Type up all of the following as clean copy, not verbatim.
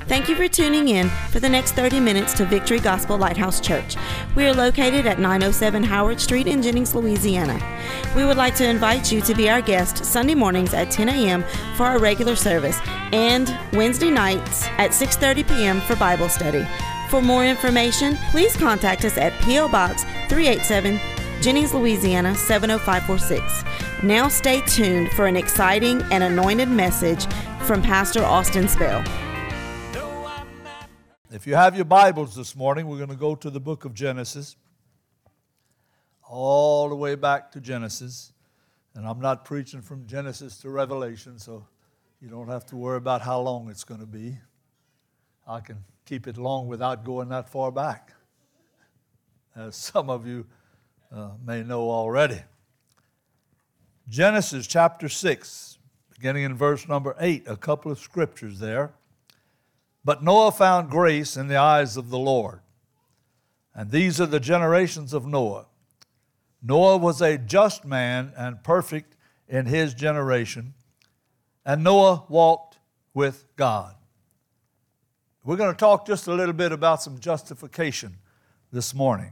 Thank you for tuning in for the next 30 minutes to Victory Gospel Lighthouse Church. We are located at 907 Howard Street in Jennings, Louisiana. We would like to invite you to be our guest Sunday mornings at 10 a.m. for our regular service and Wednesday nights at 6:30 p.m. for Bible study. For more information, please contact us at P.O. Box 387, Jennings, Louisiana 70546. Now stay tuned for an exciting and anointed message from Pastor Austin Spell. If you have your Bibles this morning, we're going to go to the book of Genesis, all the way back to Genesis. And I'm not preaching from Genesis to Revelation, so you don't have to worry about how long it's going to be. I can keep it long without going that far back, as some of you may know already. Genesis chapter 6, beginning in verse number 8, a couple of scriptures there. But Noah found grace in the eyes of the Lord. And these are the generations of Noah. Noah was a just man and perfect in his generation. And Noah walked with God. We're going to talk just a little bit about some justification this morning.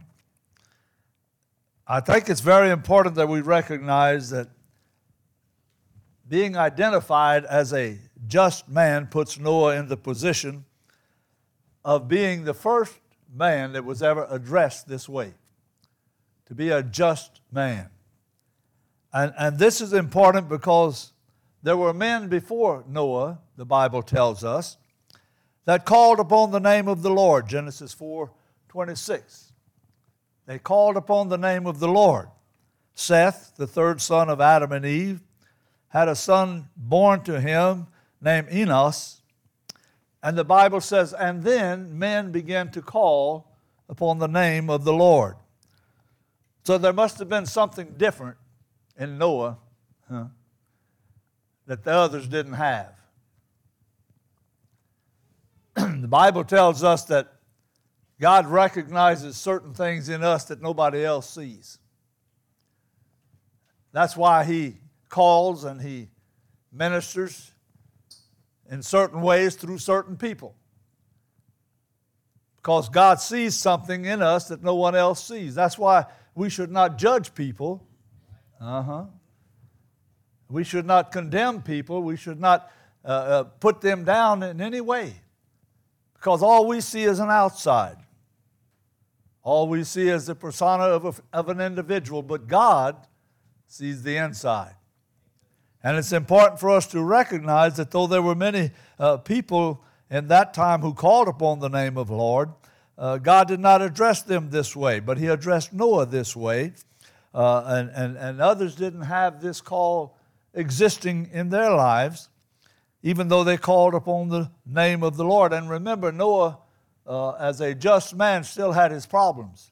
I think it's very important that we recognize that being identified as a just man puts Noah in the position of being the first man that was ever addressed this way, to be a just man. And this is important because there were men before Noah, the Bible tells us, that called upon the name of the Lord, Genesis 4:26. They called upon the name of the Lord. Seth, the third son of Adam and Eve, had a son born to him named Enos. And the Bible says, and then men began to call upon the name of the Lord. So there must have been something different in Noah that the others didn't have. The Bible tells us that God recognizes certain things in us that nobody else sees. That's why He calls and He ministers in certain ways through certain people. Because God sees something in us that no one else sees. That's why we should not judge people. We should not condemn people. We should not put them down in any way. Because all we see is an outside. All we see is the persona of an individual. But God sees the inside. And it's important for us to recognize that though there were many people in that time who called upon the name of the Lord, God did not address them this way, but He addressed Noah this way. And others didn't have this call existing in their lives, even though they called upon the name of the Lord. And remember, Noah, as a just man, still had his problems.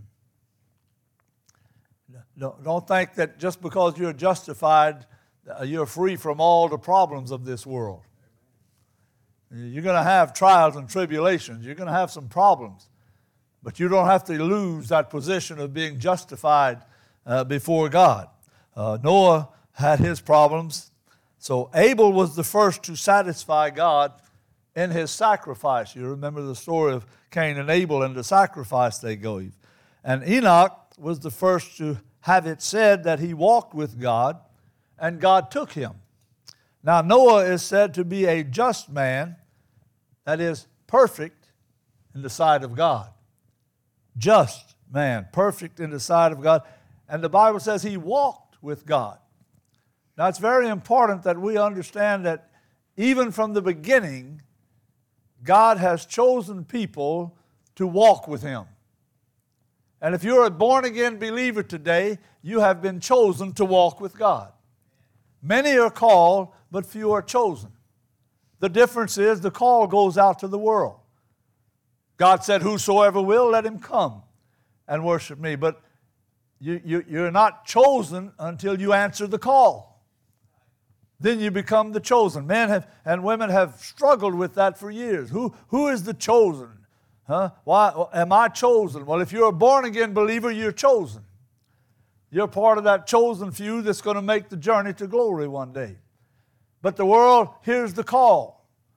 Don't think that just because you're justified, you're free from all the problems of this world. You're going to have trials and tribulations. You're going to have some problems. But you don't have to lose that position of being justified before God. Noah had his problems. So Abel was the first to satisfy God in his sacrifice. You remember the story of Cain and Abel and the sacrifice they gave. And Enoch was the first to have it said that he walked with God, and God took him. Now Noah is said to be a just man, that is perfect in the sight of God. Just man, perfect in the sight of God. And the Bible says he walked with God. Now it's very important that we understand that even from the beginning, God has chosen people to walk with Him. And if you're a born-again believer today, you have been chosen to walk with God. Many are called, but few are chosen. The difference is the call goes out to the world. God said, whosoever will, let him come and worship me. But you're not chosen until you answer the call. Then you become the chosen. Men and women have struggled with that for years. Who is the chosen? Why am I chosen? Well, if you're a born-again believer, you're chosen. You're part of that chosen few that's going to make the journey to glory one day. But the world hears the call.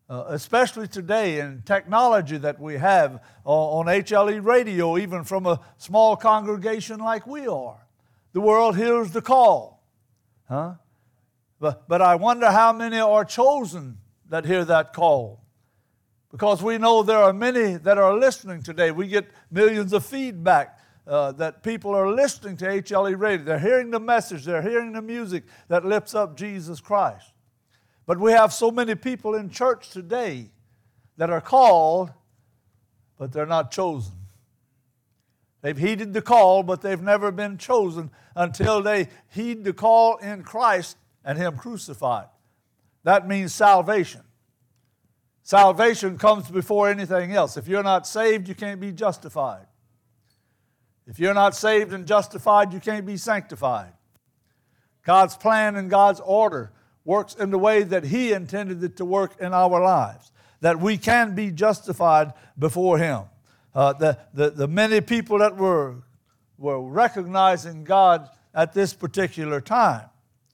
especially today in technology that we have on HLE radio, even from a small congregation like we are. The world hears the call. Huh? But I wonder how many are chosen that hear that call. Because we know there are many that are listening today. We get millions of feedback that people are listening to HLE radio. They're hearing the message. They're hearing the music that lifts up Jesus Christ. But we have so many people in church today that are called, but they're not chosen. They've heeded the call, but they've never been chosen until they heed the call in Christ and Him crucified. That means salvation. Salvation comes before anything else. If you're not saved, you can't be justified. If you're not saved and justified, you can't be sanctified. God's plan and God's order works in the way that He intended it to work in our lives, that we can be justified before Him. The many people that were recognizing God at this particular time.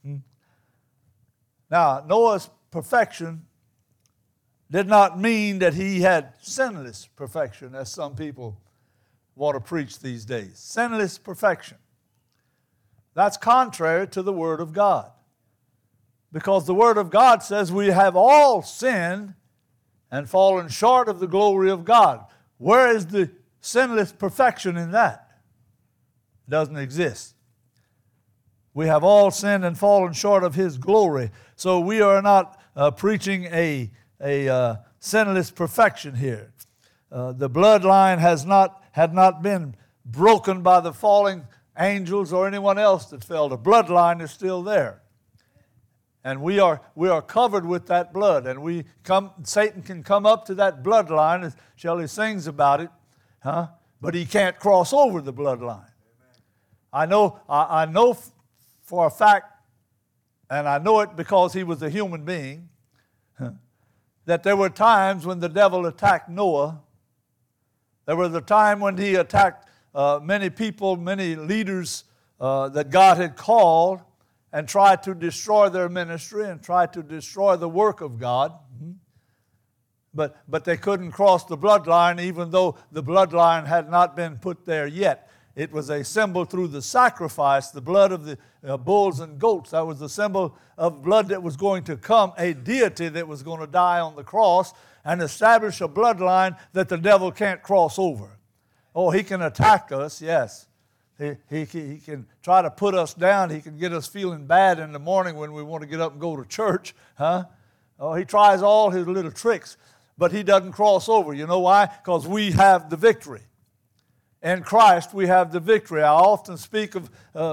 Now, Noah's perfection did not mean that he had sinless perfection, as some people want to preach these days. Sinless perfection. That's contrary to the Word of God. Because the Word of God says we have all sinned and fallen short of the glory of God. Where is the sinless perfection in that? It doesn't exist. We have all sinned and fallen short of His glory. So we are not preaching a sinless perfection here. The bloodline had not been broken by the falling angels or anyone else that fell. The bloodline is still there. And we are covered with that blood. And Satan can come up to that bloodline, as Shelley sings about it, but he can't cross over the bloodline. I know for a fact, and I know it because he was a human being, that there were times when the devil attacked Noah. There was a time when he attacked many people, many leaders that God had called, and tried to destroy their ministry and tried to destroy the work of God. But they couldn't cross the bloodline, even though the bloodline had not been put there yet. It was a symbol through the sacrifice, the blood of the bulls and goats. That was the symbol of blood that was going to come, a deity that was going to die on the cross and establish a bloodline that the devil can't cross over. Oh, he can attack us, yes. He can try to put us down. He can get us feeling bad in the morning when we want to get up and go to church. Oh, he tries all his little tricks, but he doesn't cross over. You know why? Because we have the victory. In Christ, we have the victory. I often speak of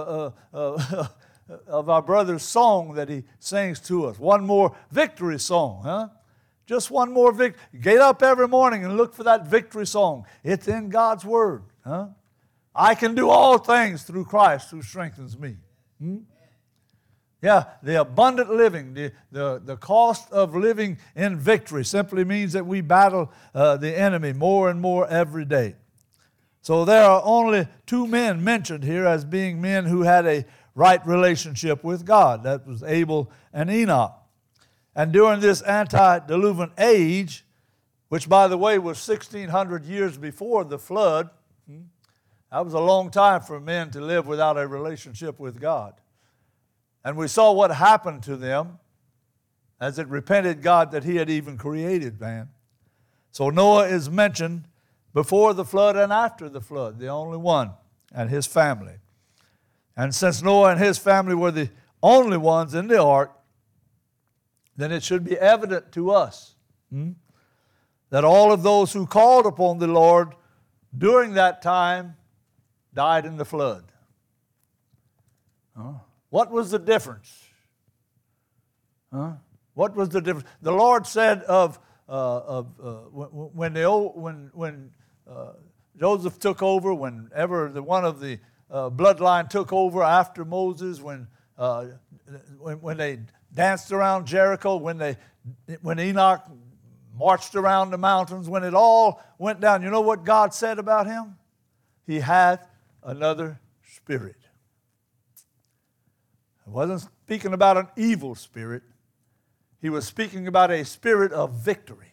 our brother's song that he sings to us. One more victory song, Just one more victory. Get up every morning and look for that victory song. It's in God's Word, I can do all things through Christ who strengthens me. Yeah, the abundant living, the cost of living in victory simply means that we battle the enemy more and more every day. So there are only two men mentioned here as being men who had a right relationship with God. That was Abel and Enoch. And during this antediluvian age, which by the way was 1,600 years before the flood, that was a long time for men to live without a relationship with God. And we saw what happened to them as it repented God that He had even created man. So Noah is mentioned before the flood and after the flood, the only one, and his family. And since Noah and his family were the only ones in the ark, then it should be evident to us that all of those who called upon the Lord during that time died in the flood. What was the difference? What was the difference? The Lord said when Joseph took over, whenever one of the bloodline took over after Moses, when they danced around Jericho, when Enoch marched around the mountains, when it all went down, you know what God said about him? He hath another spirit. I wasn't speaking about an evil spirit. he was speaking about a spirit of victory.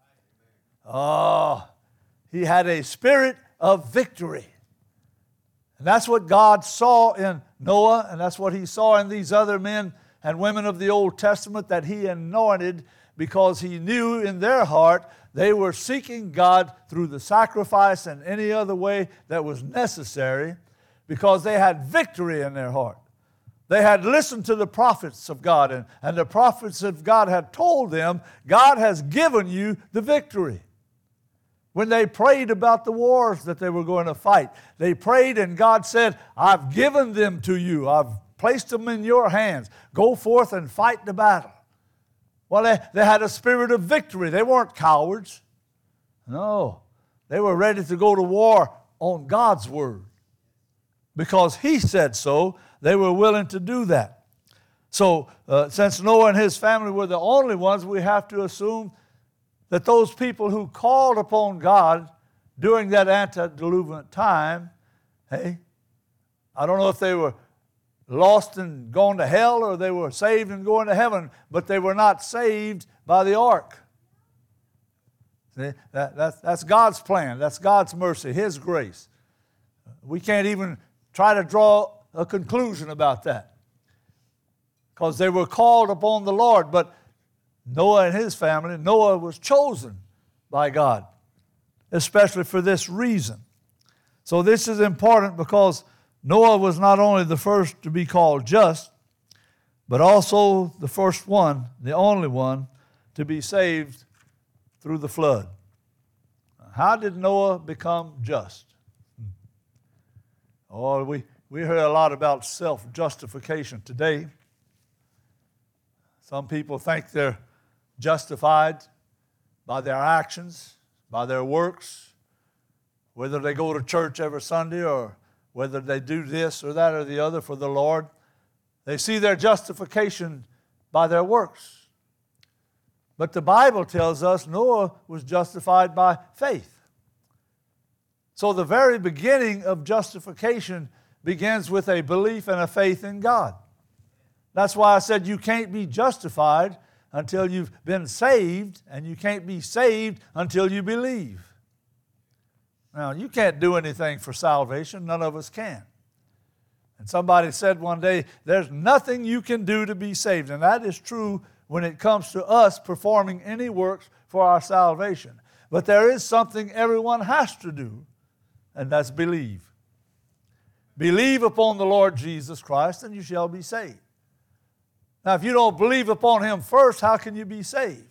Oh, he had a spirit of victory. And that's what God saw in Noah, and that's what he saw in these other men and women of the Old Testament that he anointed, because he knew in their heart they were seeking God through the sacrifice and any other way that was necessary, because they had victory in their heart. They had listened to the prophets of God, and the prophets of God had told them, God has given you the victory. When they prayed about the wars that they were going to fight, they prayed and God said, I've given them to you. I've placed them in your hands. Go forth and fight the battle. Well, they had a spirit of victory. They weren't cowards. No, they were ready to go to war on God's word. Because he said so, they were willing to do that. So, since Noah and his family were the only ones, we have to assume that those people who called upon God during that antediluvian time, hey, I don't know if they were lost and gone to hell or they were saved and going to heaven, but they were not saved by the ark. See, that's God's plan. That's God's mercy, his grace. We can't even try to draw a conclusion about that, because they were called upon the Lord. But Noah and his family, Noah was chosen by God, especially for this reason. So this is important, because Noah was not only the first to be called just, but also the first one, the only one, to be saved through the flood. How did Noah become just? Oh, we hear a lot about self-justification today. Some people think they're justified by their actions, by their works, whether they go to church every Sunday or whether they do this or that or the other for the Lord. They see their justification by their works. But the Bible tells us Noah was justified by faith. So the very beginning of justification begins with a belief and a faith in God. That's why I said you can't be justified until you've been saved, and you can't be saved until you believe. Now, you can't do anything for salvation. None of us can. And somebody said one day, there's nothing you can do to be saved. And that is true when it comes to us performing any works for our salvation. But there is something everyone has to do, and that's believe. Believe upon the Lord Jesus Christ, and you shall be saved. Now, if you don't believe upon him first, how can you be saved?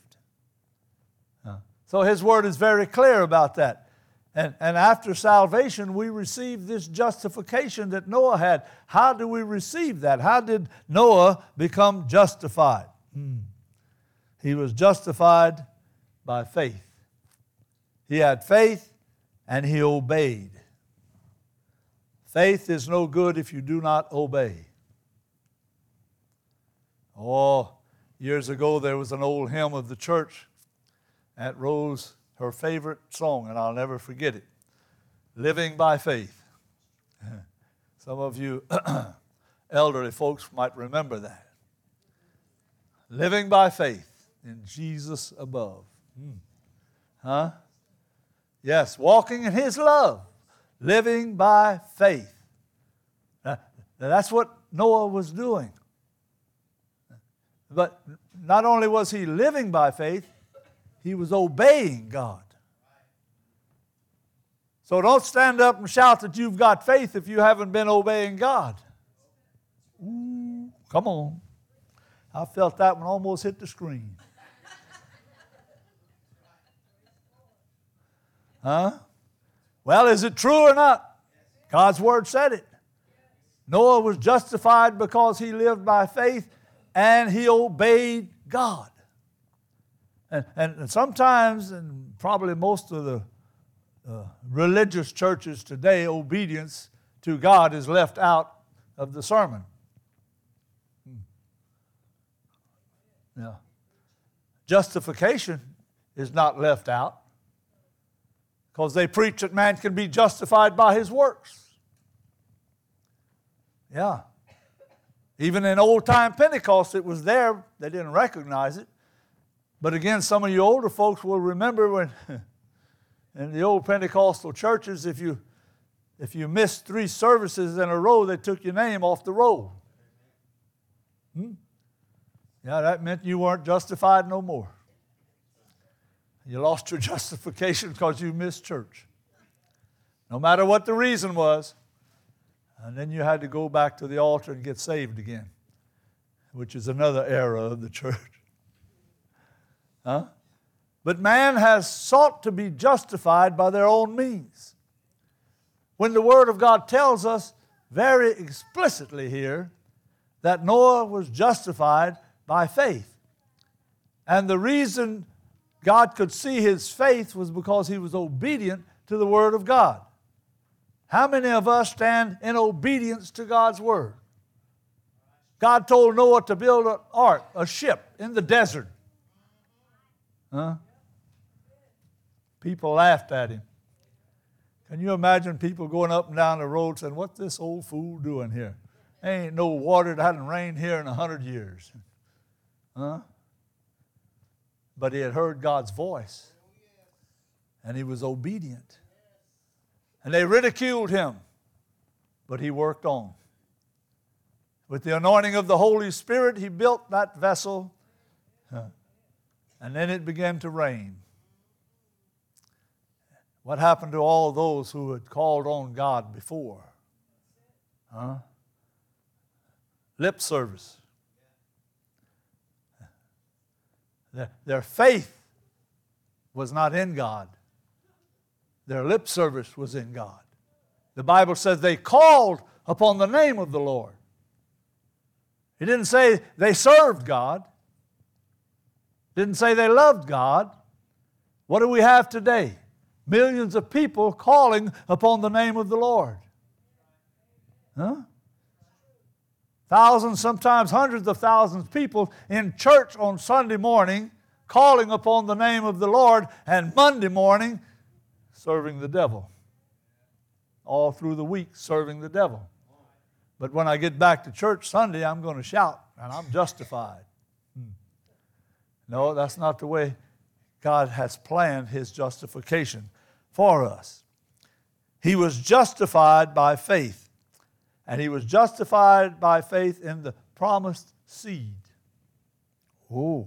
So his word is very clear about that. And after salvation, we receive this justification that Noah had. How do we receive that? How did Noah become justified? He was justified by faith. He had faith and he obeyed. Faith is no good if you do not obey. Oh, years ago there was an old hymn of the church. Aunt Rose, her favorite song, and I'll never forget it. Living by Faith. Some of you elderly folks might remember that. Living by faith in Jesus above. Huh? Yes, walking in his love. Living by faith. Now, that's what Noah was doing. But not only was he living by faith, he was obeying God. So don't stand up and shout that you've got faith if you haven't been obeying God. Ooh, come on. I felt that one almost hit the screen. Huh? Well, is it true or not? God's word said it. Noah was justified because he lived by faith and he obeyed God. And sometimes, and probably most of the religious churches today, obedience to God is left out of the sermon. Yeah. Justification is not left out, because they preach that man can be justified by his works. Yeah. Even in old-time Pentecost, it was there. They didn't recognize it. But again, some of you older folks will remember when in the old Pentecostal churches, if you missed 3 services in a row, they took your name off the roll. Yeah, that meant you weren't justified no more. You lost your justification because you missed church. No matter what the reason was. And then you had to go back to the altar and get saved again, which is another era of the church. But man has sought to be justified by their own means. When the Word of God tells us very explicitly here that Noah was justified by faith. And the reason God could see his faith was because he was obedient to the Word of God. How many of us stand in obedience to God's Word? God told Noah to build an ark, a ship, in the desert. People laughed at him. Can you imagine people going up and down the road saying, "What's this old fool doing here? There ain't no water, that hadn't rained here in 100 years. But he had heard God's voice, and he was obedient. And they ridiculed him, but he worked on. With the anointing of the Holy Spirit, he built that vessel, and then it began to rain. What happened to all those who had called on God before? Lip service. Their faith was not in God. Their lip service was in God. The Bible says they called upon the name of the Lord. It didn't say they served God. It didn't say they loved God. What do we have today? Millions of people calling upon the name of the Lord. Thousands, sometimes hundreds of thousands of people in church on Sunday morning calling upon the name of the Lord, and Monday morning serving the devil. All through the week serving the devil. But when I get back to church Sunday, I'm going to shout, and I'm justified. No, that's not the way God has planned His justification for us. He was justified by faith. And he was justified by faith in the promised seed. Oh.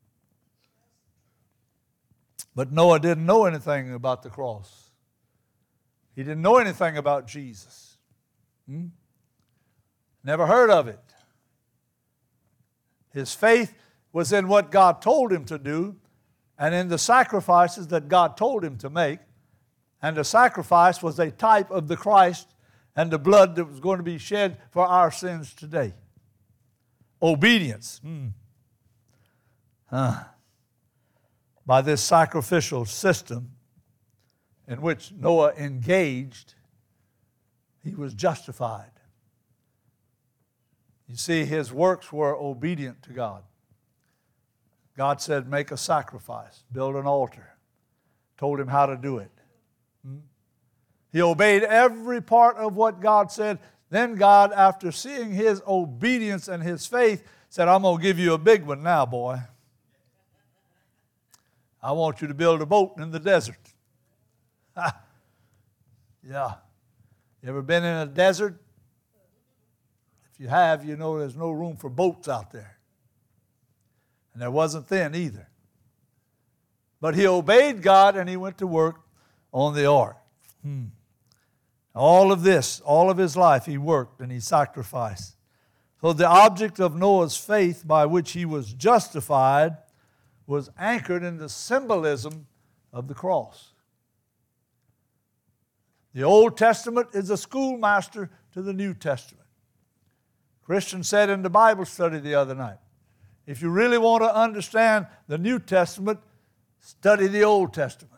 But Noah didn't know anything about the cross. He didn't know anything about Jesus. Never heard of it. His faith was in what God told him to do and in the sacrifices that God told him to make. And the sacrifice was a type of the Christ and the blood that was going to be shed for our sins today. Obedience. By this sacrificial system in which Noah engaged, he was justified. You see, his works were obedient to God. God said, make a sacrifice, build an altar. Told him how to do it. He obeyed every part of what God said. Then God, after seeing his obedience and his faith, said, I'm going to give you a big one now, boy. I want you to build a boat in the desert. Yeah. You ever been in a desert? If you have, you know there's no room for boats out there. And there wasn't then either. But he obeyed God and he went to work on the ark. All of this, all of his life, he worked and he sacrificed. So the object of Noah's faith by which he was justified was anchored in the symbolism of the cross. The Old Testament is a schoolmaster to the New Testament. Christian said in the Bible study the other night, if you really want to understand the New Testament, study the Old Testament.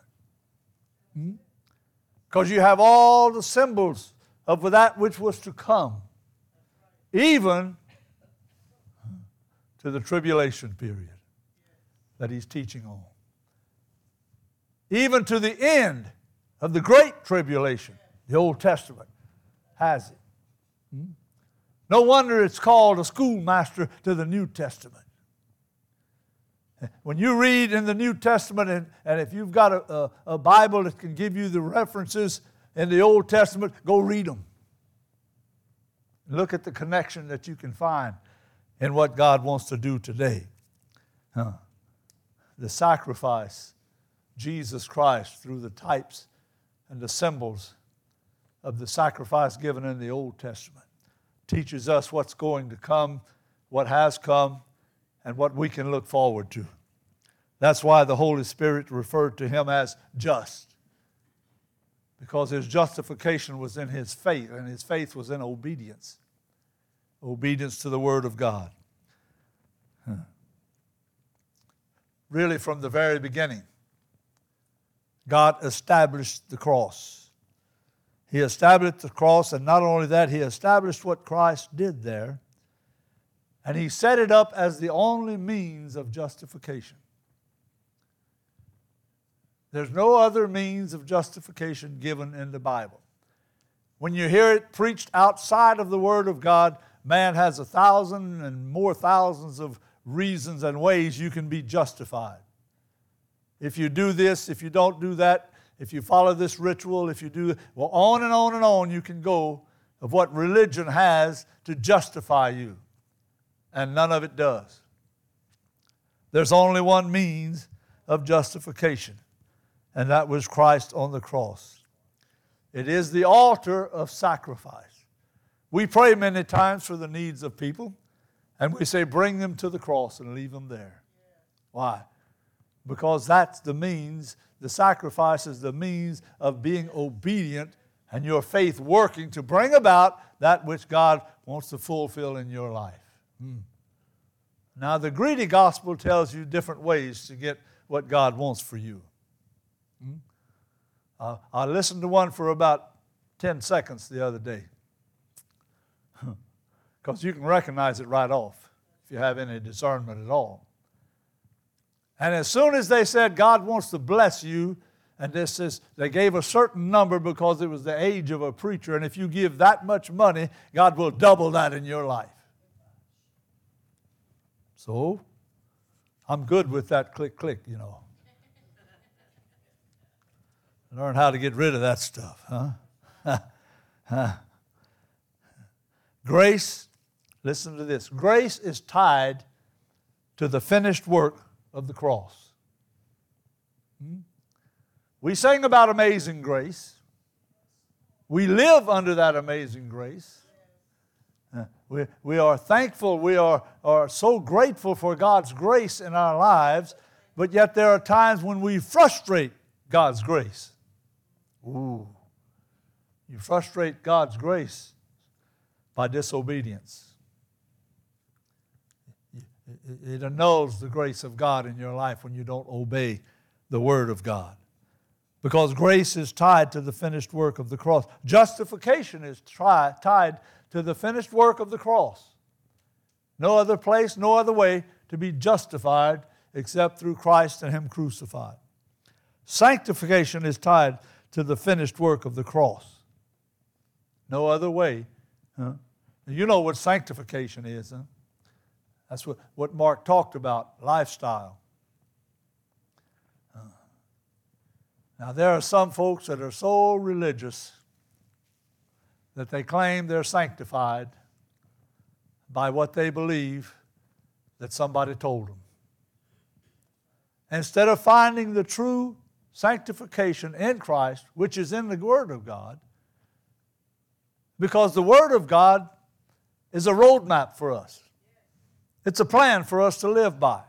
Because you have all the symbols of that which was to come, even to the tribulation period that he's teaching on. Even to the end of the great tribulation, the Old Testament has it. No wonder it's called a schoolmaster to the New Testament. When you read in the New Testament, and if you've got a Bible that can give you the references in the Old Testament, go read them. Look at the connection that you can find in what God wants to do today. The sacrifice, Jesus Christ, through the types and the symbols of the sacrifice given in the Old Testament, teaches us what's going to come, what has come, and what we can look forward to. That's why the Holy Spirit referred to him as just, because his justification was in his faith, and his faith was in obedience. Obedience to the Word of God. Really, from the very beginning, God established the cross. He established the cross, and not only that, He established what Christ did there, and He set it up as the only means of justification. There's no other means of justification given in the Bible. When you hear it preached outside of the Word of God, man has 1,000 and more thousands of reasons and ways you can be justified. If you do this, if you don't do that, if you follow this ritual, if you do, well, on and on and on you can go of what religion has to justify you. And none of it does. There's only one means of justification, and that was Christ on the cross. It is the altar of sacrifice. We pray many times for the needs of people, and we say, bring them to the cross and leave them there. Why? Because that's the means, the sacrifice is the means of being obedient and your faith working to bring about that which God wants to fulfill in your life. Now, the greedy gospel tells you different ways to get what God wants for you. I listened to one for about 10 seconds the other day, because you can recognize it right off if you have any discernment at all. And as soon as they said God wants to bless you, and this is, they gave a certain number because it was the age of a preacher, and if you give that much money, God will double that in your life. So, I'm good with that click, you know. Learn how to get rid of that stuff, huh? Grace, listen to this. Grace is tied to the finished work of the cross. We sing about amazing grace. We live under that amazing grace. We are thankful, we are so grateful for God's grace in our lives, but yet there are times when we frustrate God's grace. Ooh, you frustrate God's grace by disobedience. It annuls the grace of God in your life when you don't obey the Word of God. Because grace is tied to the finished work of the cross. Justification is tied to the finished work of the cross. No other place, no other way to be justified except through Christ and Him crucified. Sanctification is tied to the finished work of the cross. No other way. You know what sanctification is, huh? That's what Mark talked about, lifestyle. Now, there are some folks that are so religious that they claim they're sanctified by what they believe that somebody told them. Instead of finding the true sanctification in Christ, which is in the Word of God, because the Word of God is a roadmap for us. It's a plan for us to live by.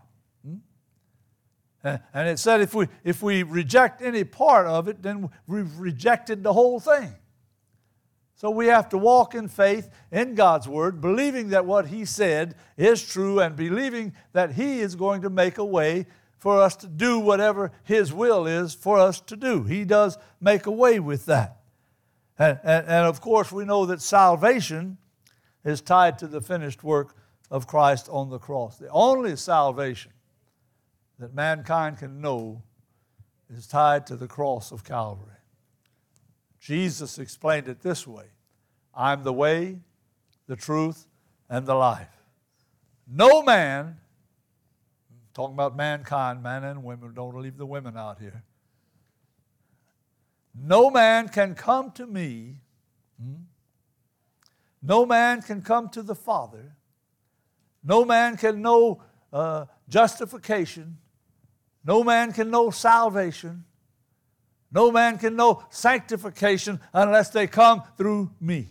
And it said if we reject any part of it, then we've rejected the whole thing. So we have to walk in faith in God's Word, believing that what He said is true and believing that He is going to make a way for us to do whatever His will is for us to do. He does make a way with that. And of course, we know that salvation is tied to the finished work of Christ on the cross. The only salvation that mankind can know is tied to the cross of Calvary. Jesus explained it this way: I'm the way, the truth, and the life. No man talking about mankind, men and women. Don't leave the women out here. No man can come to me. No man can come to the Father. No man can know justification. No man can know salvation. No man can know sanctification unless they come through me.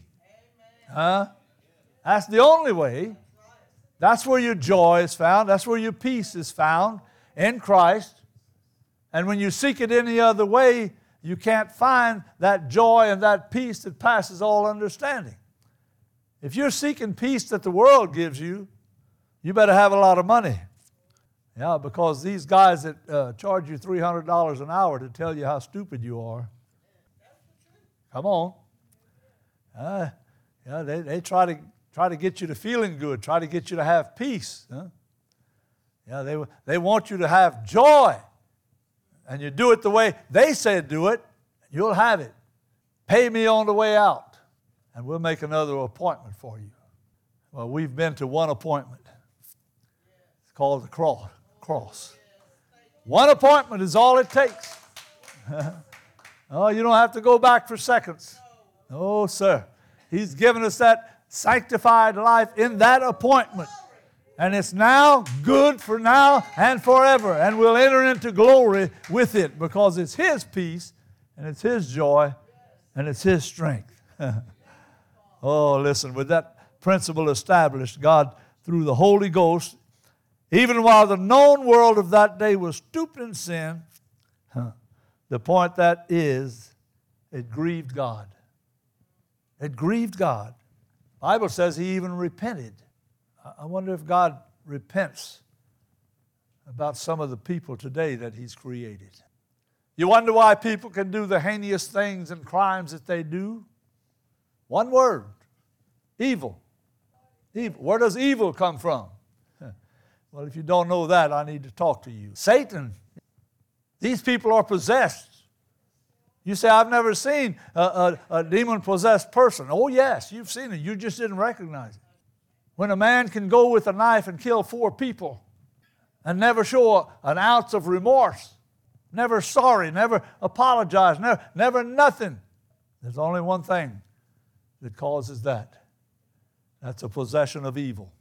That's the only way. That's where your joy is found. That's where your peace is found, in Christ. And when you seek it any other way, you can't find that joy and that peace that passes all understanding. If you're seeking peace that the world gives you, you better have a lot of money. Yeah, because these guys that charge you $300 an hour to tell you how stupid you are. Come on. They try to get you to feeling good, try to get you to have peace. Yeah, they want you to have joy. And you do it the way they said do it, you'll have it. Pay me on the way out, and we'll make another appointment for you. Well, we've been to one appointment. It's called the cross. One appointment is all it takes. Oh, you don't have to go back for seconds. Oh, sir. He's given us that sanctified life in that appointment. And it's now good for now and forever. And we'll enter into glory with it because it's His peace and it's His joy and it's His strength. Oh, listen, with that principle established, God, through the Holy Ghost, even while the known world of that day was stooped in sin, the point that is, it grieved God. It grieved God. The Bible says He even repented. I wonder if God repents about some of the people today that He's created. You wonder why people can do the heinous things and crimes that they do? One word, evil. Evil. Where does evil come from? Well, if you don't know that, I need to talk to you. Satan. These people are possessed. You say, I've never seen a demon-possessed person. Oh, yes, you've seen it. You just didn't recognize it. When a man can go with a knife and kill 4 people and never show an ounce of remorse, never sorry, never apologize, never nothing. There's only one thing that causes that. That's a possession of evil.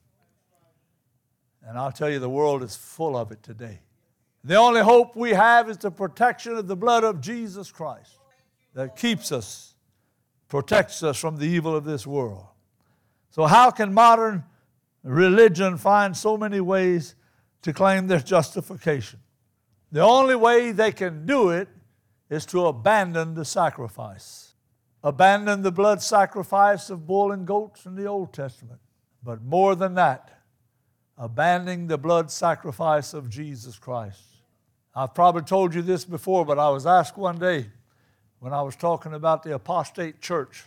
And I'll tell you, the world is full of it today. The only hope we have is the protection of the blood of Jesus Christ that keeps us, protects us from the evil of this world. So how can modern religion find so many ways to claim their justification? The only way they can do it is to abandon the sacrifice. Abandon the blood sacrifice of bull and goats in the Old Testament. But more than that, abandoning the blood sacrifice of Jesus Christ. I've probably told you this before, but I was asked one day when I was talking about the apostate church,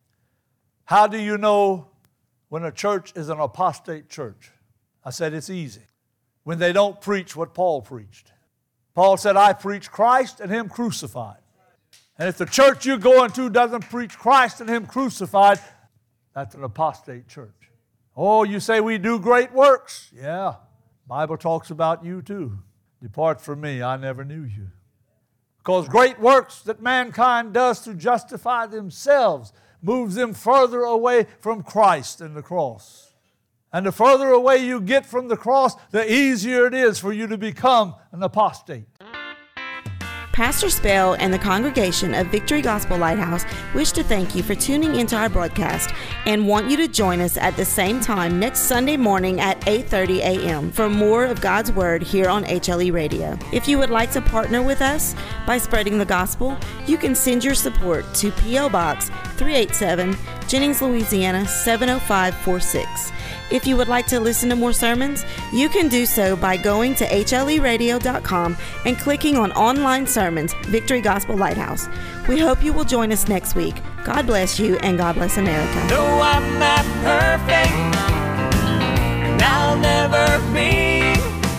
how do you know when a church is an apostate church? I said, it's easy. When they don't preach what Paul preached. Paul said, I preach Christ and Him crucified. And if the church you're going to doesn't preach Christ and Him crucified, that's an apostate church. Oh, you say we do great works. Yeah, Bible talks about you too. Depart from me, I never knew you. Because great works that mankind does to justify themselves moves them further away from Christ and the cross. And the further away you get from the cross, the easier it is for you to become an apostate. Pastor Spell and the congregation of Victory Gospel Lighthouse wish to thank you for tuning into our broadcast and want you to join us at the same time next Sunday morning at 8:30 a.m. for more of God's Word here on HLE Radio. If you would like to partner with us by spreading the gospel, you can send your support to P.O. Box 387, Jennings, Louisiana 70546. If you would like to listen to more sermons, you can do so by going to hleradio.com and clicking on Online Sermons, Victory Gospel Lighthouse. We hope you will join us next week. God bless you, and God bless America. No, I'm not perfect, and I'll never be.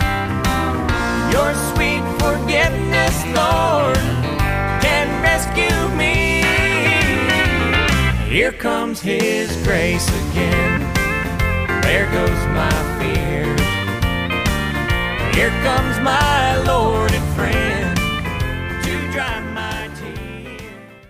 Your sweet forgiveness, Lord, can rescue me. Here comes His grace again. There goes my fear. Here comes my Lord and friend.